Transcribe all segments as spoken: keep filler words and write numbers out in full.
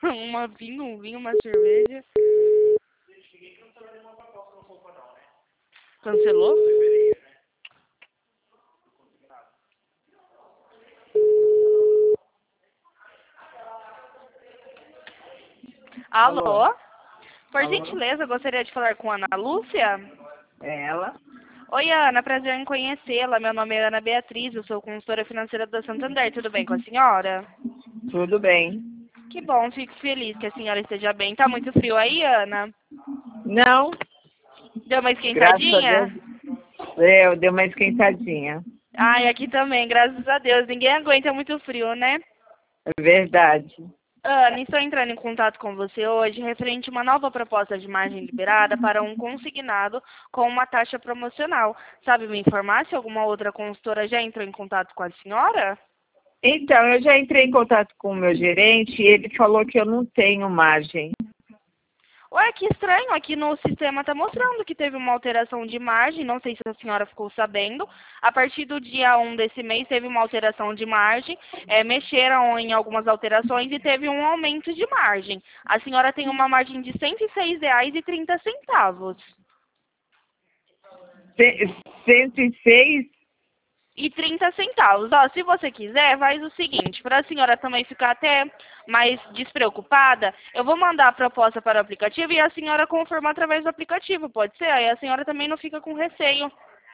Uma vinho, um vinho, uma cerveja. Cancelou? Alô? Alô? Por Alô? gentileza, gostaria de falar com a Ana Lúcia? É ela? Oi, Ana, prazer em conhecê-la. Meu nome é Ana Beatriz, eu sou consultora financeira da Santander. Tudo bem com a senhora? Tudo bem. Que bom, fico feliz que a senhora esteja bem. Tá muito frio aí, Ana? Não, Deu uma graças a Deus. esquentadinha? É, eu dei uma esquentadinha. Ai, aqui também, graças a Deus. Ninguém aguenta muito frio, né? É verdade. Ana, estou entrando em contato com você hoje referente a uma nova proposta de margem liberada para um consignado com uma taxa promocional. Sabe me informar se alguma outra consultora já entrou em contato com a senhora? Então, eu já entrei em contato com o meu gerente e ele falou que eu não tenho margem. Ué, que estranho, aqui no sistema está mostrando que teve uma alteração de margem, não sei se a senhora ficou sabendo. A partir do dia um desse mês teve uma alteração de margem, é, mexeram em algumas alterações e teve um aumento de margem. A senhora tem uma margem de cento e seis reais e trinta centavos. Ce- cento e seis? E trinta centavos. Ó, se você quiser, faz o seguinte, para a senhora também ficar até mais despreocupada, eu vou mandar a proposta para o aplicativo e a senhora confirma através do aplicativo, pode ser? Aí a senhora também não fica com receio.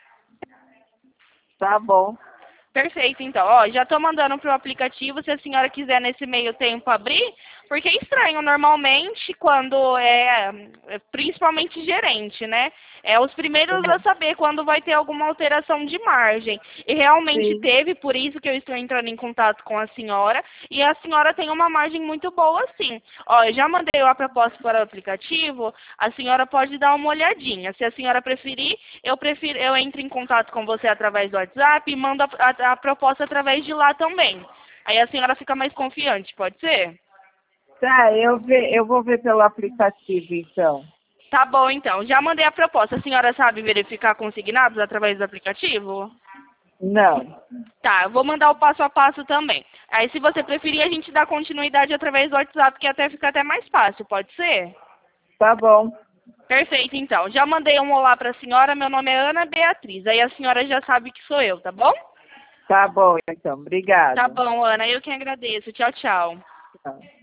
Tá bom. Perfeito, então. Ó, já estou mandando para o aplicativo, se a senhora quiser nesse meio tempo abrir, porque é estranho, normalmente, quando é, é principalmente gerente, né? É os primeiros a saber quando vai ter alguma alteração de margem. E realmente Sim. teve, por isso que eu estou entrando em contato com a senhora, e a senhora tem uma margem muito boa, sim. Ó, eu já mandei a proposta para o aplicativo, a senhora pode dar uma olhadinha. Se a senhora preferir, eu prefiro, eu entro em contato com você através do WhatsApp e mando a, a, a proposta através de lá também. Aí a senhora fica mais confiante, pode ser? Tá, eu, ve, eu vou ver pelo aplicativo, então. Tá bom, então. Já mandei a proposta. A senhora sabe verificar consignados através do aplicativo? Não. Tá, eu vou mandar o passo a passo também. Aí, se você preferir, a gente dá continuidade através do WhatsApp, que até fica até mais fácil, pode ser? Tá bom. Perfeito, então. Já mandei um olá para a senhora. Meu nome é Ana Beatriz. Aí a senhora já sabe que sou eu, tá bom? Tá bom, então. Tá Obrigada. bom, Ana. Eu que agradeço. Tchau, tchau. Tchau.